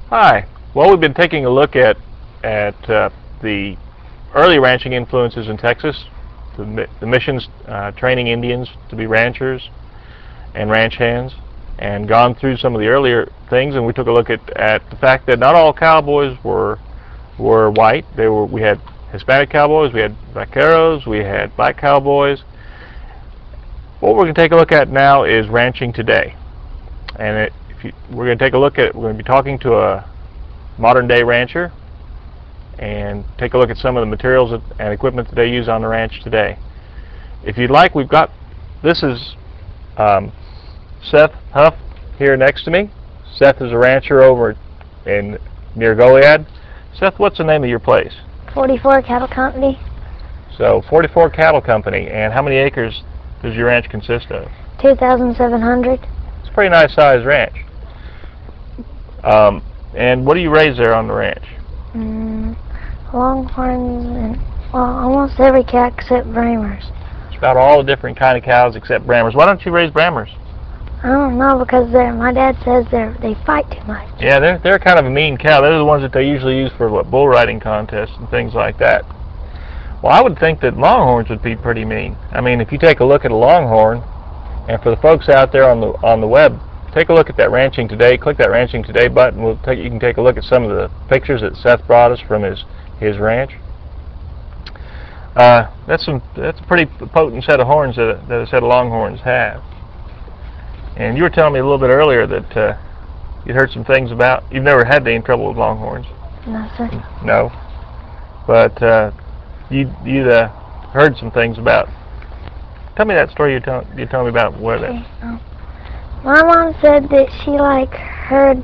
Hi. Well, we've been taking a look at the early ranching influences in Texas, the missions training Indians to be ranchers and ranch hands, and gone through some of the earlier things. And we took a look at the fact that not all cowboys were white. We had Hispanic cowboys, we had vaqueros, we had black cowboys. What we're going to take a look at now is ranching today, and we're going to take a look at. We're going to be talking to a modern day rancher and take a look at some of the materials and equipment that they use on the ranch today. If you'd like, this is Seth Huff here next to me. Seth is a rancher over near Goliad. Seth, what's the name of your place? 44 Cattle Company. So 44 Cattle Company. And how many acres does your ranch consist of? 2,700. It's a pretty nice sized ranch. And what do you raise there on the ranch? Longhorns and almost every cat except Brahmers. It's about all the different kind of cows except Brahmers. Why don't you raise Brahmers? I don't know, because my dad says they fight too much. Yeah, they're kind of a mean cow. They're the ones that they usually use for bull riding contests and things like that. Well, I would think that Longhorns would be pretty mean. I mean, if you take a look at a Longhorn, and for the folks out there on the web, take a look at that Ranching Today. Click that Ranching Today button. You can take a look at some of the pictures that Seth brought us from his ranch. That's a pretty potent set of horns that a set of Longhorns have. And you were telling me a little bit earlier that you'd heard some things about. You've never had any trouble with Longhorns. No, sir. No, but you'd heard some things about. Tell me that story you told me about where that. Okay. My mom said that she heard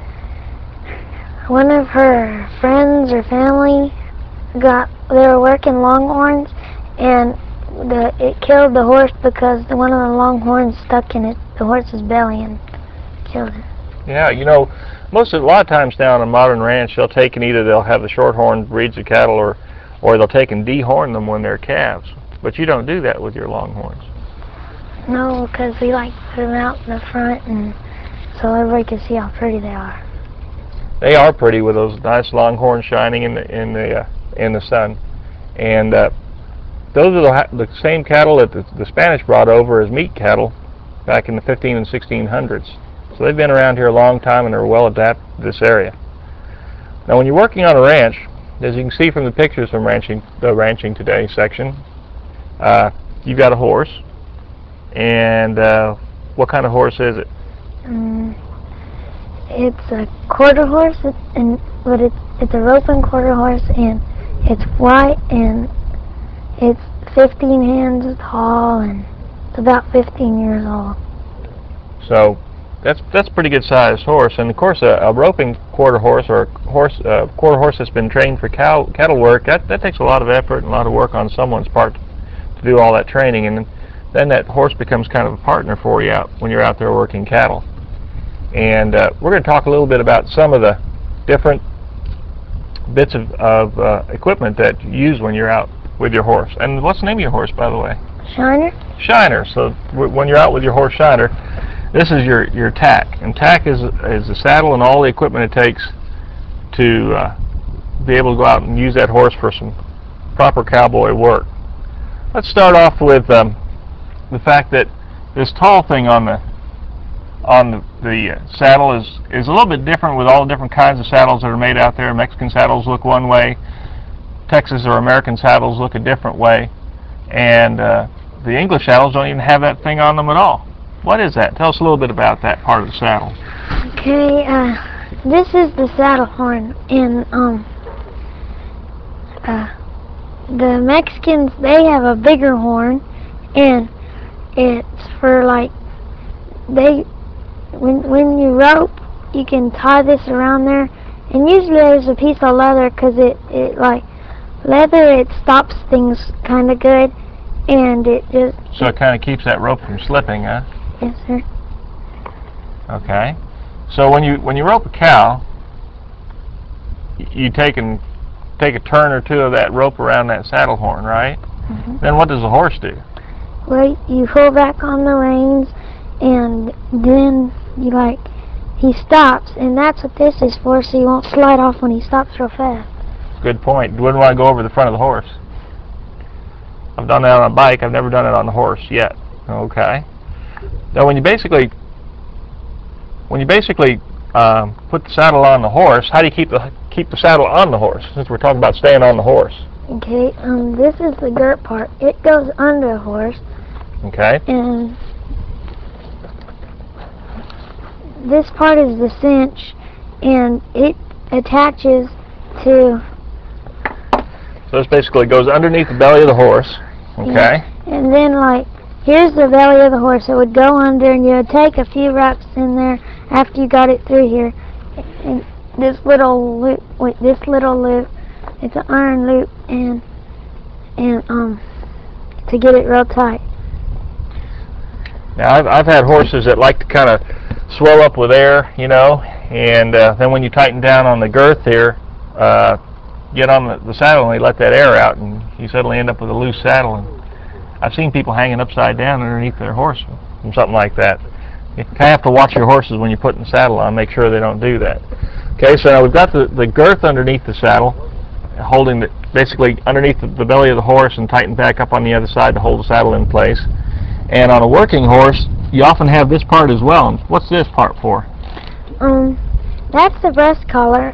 one of her friends or family they were working Longhorns, and it killed the horse because one of the Longhorns stuck in the horse's belly and killed it. Yeah, a lot of times now on a modern ranch, they'll have the shorthorn breeds of cattle, or they'll take and dehorn them when they're calves. But you don't do that with your Longhorns. No, because we put them out in the front, and so everybody can see how pretty they are. They are pretty with those nice Longhorns shining in the sun, and those are the same cattle that the Spanish brought over as meat cattle back in the 15 and 1600s. So they've been around here a long time and are well adapted to this area. Now, when you're working on a ranch, as you can see from the pictures from the Ranching Today section, you've got a horse. And what kind of horse is it? It's a quarter horse, but it's a roping quarter horse, and it's white, and it's 15 hands tall, and it's about 15 years old. So that's a pretty good sized horse. And of course, a roping quarter horse, or a quarter horse that's been trained for cattle work, that takes a lot of effort and a lot of work on someone's part to do all that training. And then that horse becomes kind of a partner for you when you're out there working cattle. And we're going to talk a little bit about some of the different bits of equipment that you use when you're out with your horse. And what's the name of your horse, by the way? Shiner. Shiner. So when you're out with your horse Shiner, this is your tack. And tack is the saddle and all the equipment it takes to be able to go out and use that horse for some proper cowboy work. Let's start off with the fact that this tall thing on the saddle is a little bit different with all the different kinds of saddles that are made out there. Mexican saddles look one way, Texas or American saddles look a different way, and the English saddles don't even have that thing on them at all. What is that? Tell us a little bit about that part of the saddle. Okay, this is the saddle horn, and the Mexicans, they have a bigger horn, and it's for when you rope, you can tie this around there, and usually there's a piece of leather, because leather, it stops things kind of good, and it just... So it kind of keeps that rope from slipping, huh? Yes, sir. Okay. So when you rope a cow, you take a turn or two of that rope around that saddle horn, right? Mm-hmm. Then what does the horse do? Well, you pull back on the reins, and then you he stops, and that's what this is for, so he won't slide off when he stops real fast. Good point. You wouldn't want to go over the front of the horse. I've done that on a bike. I've never done it on the horse yet. Okay. Now, when you basically put the saddle on the horse, how do you keep the saddle on the horse? Since we're talking about staying on the horse. Okay. This is the girt part. It goes under the horse. Okay. And this part is the cinch, and it attaches to. So this basically goes underneath the belly of the horse. Okay. And then, like, here's the belly of the horse. It would go under, and you would take a few wraps in there after you got it through here. And this little loop, it's an iron loop, and to get it real tight. Now, I've had horses that like to kind of swell up with air, you know, and then when you tighten down on the girth here, get on the saddle and they let that air out, and you suddenly end up with a loose saddle. And I've seen people hanging upside down underneath their horse from something like that. You kind of have to watch your horses when you're putting the saddle on, make sure they don't do that. Okay, so now we've got the girth underneath the saddle, holding it basically underneath the belly of the horse and tightened back up on the other side to hold the saddle in place. And on a working horse, you often have this part as well. And what's this part for? That's the breast collar.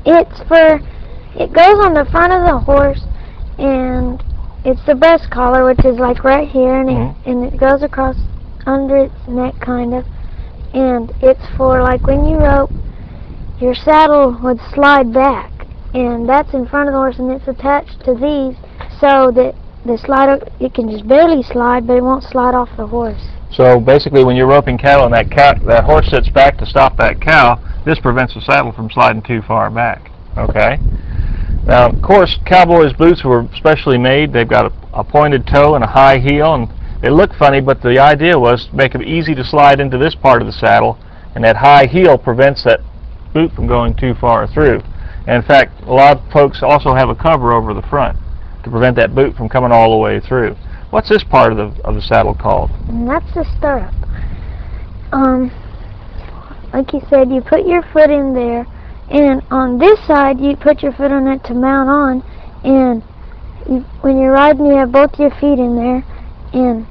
It goes on the front of the horse, and it's the breast collar, which is like right here, and it goes across under its neck, kind of. And it's for, like, when you rope, your saddle would slide back, and that's in front of the horse, and it's attached to these so that it can just barely slide, but it won't slide off the horse. So basically, when you're roping cattle and that horse sits back to stop that cow, this prevents the saddle from sliding too far back. Okay. Now, of course, cowboys' boots were specially made. They've got a pointed toe and a high heel, and they look funny, but the idea was to make them easy to slide into this part of the saddle, and that high heel prevents that boot from going too far through. And in fact, a lot of folks also have a cover over the front to prevent that boot from coming all the way through. What's this part of the saddle called? And that's the stirrup. Like you said, you put your foot in there, and on this side you put your foot on it to mount on, and when you're riding you have both your feet in there, and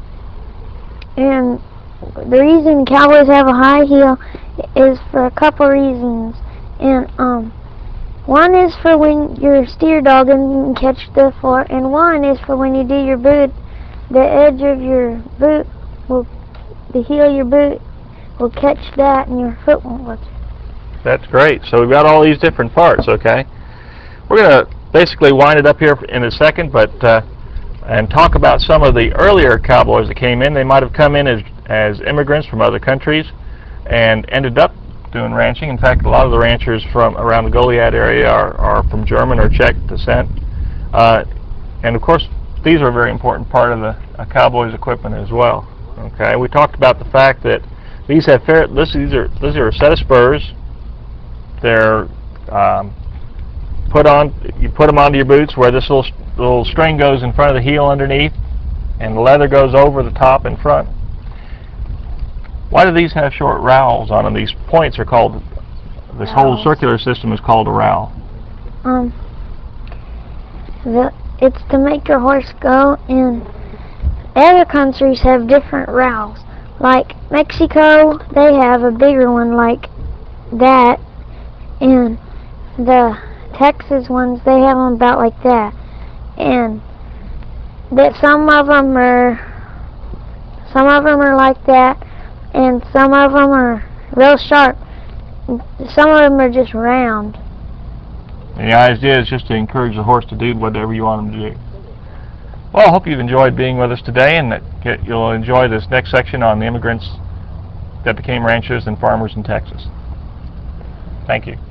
the reason cowboys have a high heel is for a couple reasons. And one is for when you're steer dogging, you can catch the floor, and one is for when you do your boot, the edge of your boot the heel of your boot will catch that, and your foot won't go through. That's great. So we've got all these different parts, okay? We're going to basically wind it up here in a second, but and talk about some of the earlier cowboys that came in. They might have come in as immigrants from other countries and ended up doing ranching. In fact, a lot of the ranchers from around the Goliad area are from German or Czech descent. And of course, these are a very important part of the cowboy's equipment as well. Okay, we talked about the fact that these have these are a set of spurs. They're you put them onto your boots where this little string goes in front of the heel underneath, and the leather goes over the top in front. Why do these have short rowels on them? These points are called, this whole circular system is called a rowel. It's to make your horse go, and other countries have different rowels. Like Mexico, they have a bigger one like that, and the Texas ones, they have them about like that. And that some of them are like that, and some of them are real sharp. Some of them are just round. And the idea is just to encourage the horse to do whatever you want him to do. Well, I hope you've enjoyed being with us today, and that you'll enjoy this next section on the immigrants that became ranchers and farmers in Texas. Thank you.